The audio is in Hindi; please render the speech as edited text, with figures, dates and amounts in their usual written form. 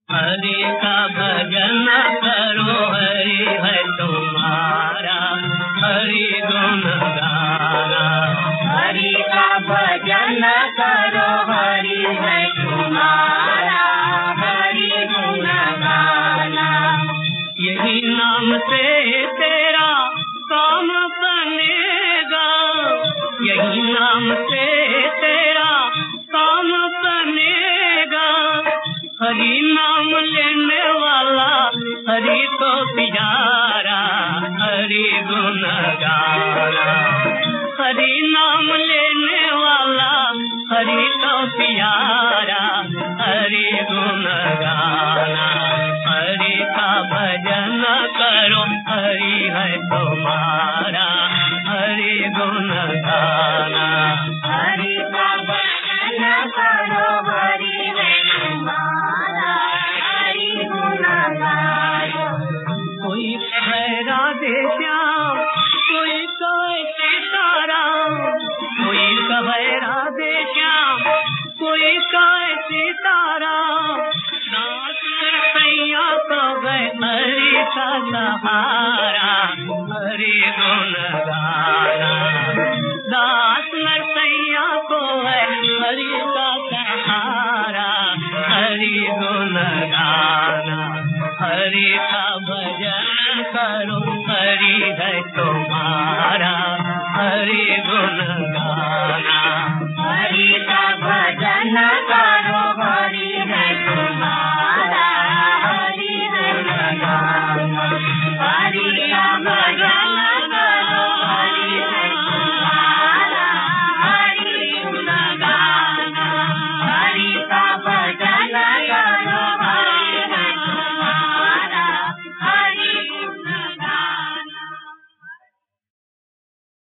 हरि का भजन करो, हरि है तुम्हारा, हरि गुण गाना। हरि का भजन करो, हरि है तुम्हारा, हरि गुण गाना। यही नाम से तेरा काम बनेगा, यही नाम से तेरा काम बनेगा। हरि नाम लेने वाला हरि को प्यारा, हरि गुण गाना। हरि नाम लेने वाला हरि को प्यारा, हरि गुण गाना। हरि का भजन करो, हरि है तुम्हारा, हरि गुण गाना। हरि का भजन करो, हरि है तुम्हारा, हरि गुण गाना। कोई कहे राधे श्याम, कोई कहे सीताराम, कोई कहे राधे श्याम, कोई कहे सीताराम। दास नरसैया को गए हरि का सहारा, हरि गुण गाना। दास नरसैया को है हरि का सहारा, हरि गुण गाना। हरि का भजन करो, हरि है तुम्हारा, हरि गुण